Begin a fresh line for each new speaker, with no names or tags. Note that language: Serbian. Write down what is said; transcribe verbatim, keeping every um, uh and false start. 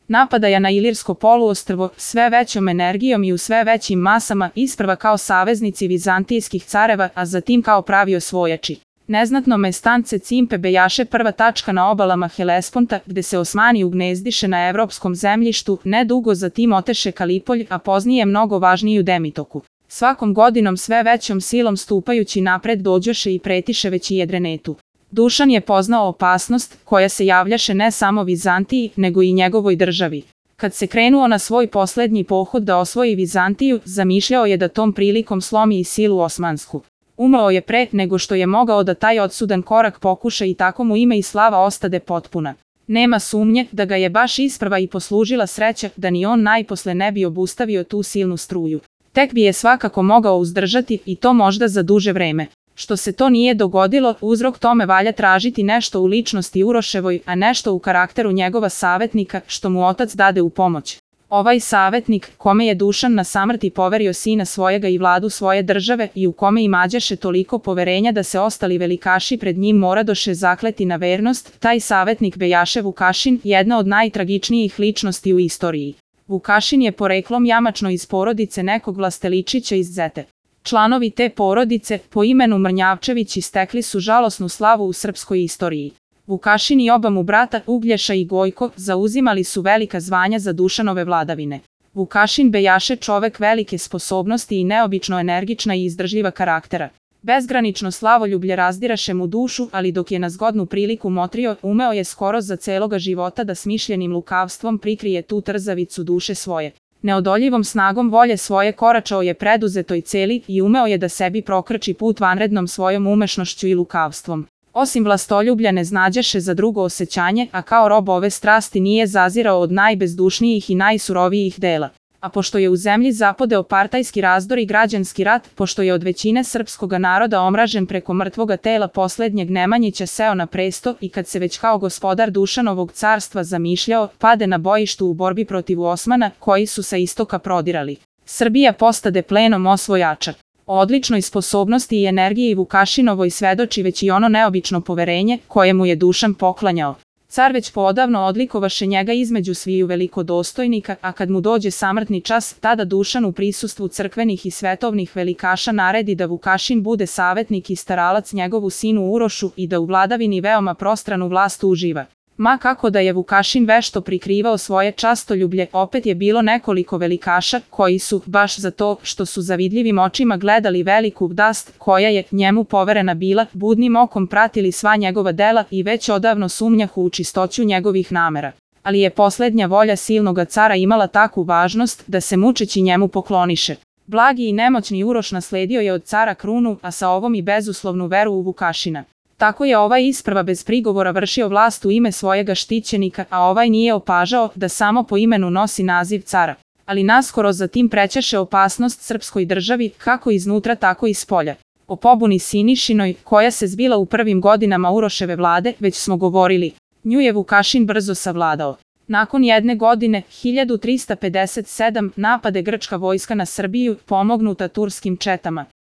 napadaja na Ilirsko poluostrvo sve većom energijom i u sve većim masama, isprva kao saveznici vizantijskih careva, a zatim kao pravi osvojači. Neznatno mestance Cimpe bejaše prva tačka na obalama Helesponta, gde se Osmani ugnezdiše na evropskom zemljištu, nedugo zatim oteše Kalipolj, a poznije mnogo važniju Demitoku. Svakom godinom sve većom silom stupajući napred dođoše i pretiše već i Jedrenetu. Dušan je poznao opasnost, koja se javljaše ne samo Vizantiji, nego i njegovoj državi. Kad se krenuo na svoj poslednji pohod da osvoji Vizantiju, zamišljao je da tom prilikom slomi i silu osmansku. Umro je pre nego što je mogao da taj odsudan korak pokuša i tako mu ime i slava ostade potpuna. Nema sumnje da ga je baš isprva i poslužila sreća da ni on najposle ne bi obustavio tu silnu struju. Tek bi je svakako mogao uzdržati i to možda za duže vreme. Što se to nije dogodilo, uzrok tome valja tražiti nešto u ličnosti Uroševoj, a nešto u karakteru njegova savetnika, što mu otac dade u pomoć. Ovaj savetnik, kome je Dušan na samrti poverio sina svojega i vladu svoje države i u kome imađaše toliko poverenja da se ostali velikaši pred njim moradoše zakleti na vernost, taj savetnik bejaše Vukašin, jedna od najtragičnijih ličnosti u istoriji. Vukašin je poreklom jamačno iz porodice nekog Vlasteličića iz Zete. Članovi te porodice, po imenu Mrnjavčevići, stekli su žalosnu slavu u srpskoj istoriji. Vukašin i oba mu brata, Uglješa i Gojko, zauzimali su velika zvanja za Dušanove vladavine. Vukašin bejaše čovek velike sposobnosti i neobično energična i izdržljiva karaktera. Bezgranično slavoljublje razdiraše mu dušu, ali dok je na zgodnu priliku motrio, umeo je skoro za celoga života da smišljenim lukavstvom prikrije tu trzavicu duše svoje. Neodoljivom snagom volje svoje koračao je preduzetoj celi i umeo je da sebi prokrči put vanrednom svojom umešnošću i lukavstvom. Osim vlastoljublja ne znađaše za drugo osjećanje, a kao rob ove strasti nije zazirao od najbezdušnijih i najsurovijih dela. A pošto je u zemlji zapodeo partajski razdor i građanski rat, pošto je od većine srpskoga naroda omražen preko mrtvoga tela poslednjeg Nemanjića seo na presto i kad se već kao gospodar Dušanovog carstva zamišljao, pade na bojištu u borbi protiv Osmana, koji su sa istoka prodirali. Srbija postade plenom osvojača. O odličnoj sposobnosti i energiji Vukašinovoj svedoči već i ono neobično poverenje, koje mu je Dušan poklanjao. Car već poodavno odlikovaše njega između sviju velikodostojnika, a kad mu dođe samrtni čas, tada Dušan u prisustvu crkvenih i svetovnih velikaša naredi da Vukašin bude savetnik i staralac njegovu sinu Urošu i da u vladavini veoma prostranu vlast uživa. Ma kako da je Vukašin vešto prikrivao svoje častoljublje, opet je bilo nekoliko velikaša koji su, baš za to što su zavidljivim očima gledali veliku vdast koja je njemu poverena bila, budnim okom pratili sva njegova dela i već odavno sumnjahu u čistoću njegovih namera. Ali je poslednja volja silnoga cara imala takvu važnost da se mučeći njemu pokloniše. Blagi i nemoćni Uroš nasledio je od cara krunu, a sa ovom i bezuslovnu veru u Vukašina. Tako je ovaj isprva bez prigovora vršio vlast u ime svojega štićenika, a ovaj nije opažao da samo po imenu nosi naziv cara. Ali naskoro zatim prećaše opasnost srpskoj državi, kako iznutra tako i spolja. O pobuni Sinišinoj, koja se zbila u prvim godinama Uroševe vlade, već smo govorili. Nju je Vukašin brzo savladao. Nakon jedne godine, hiljadu trista pedeset sedam, napade grčka vojska na Srbiju, pomognuta turskim četama.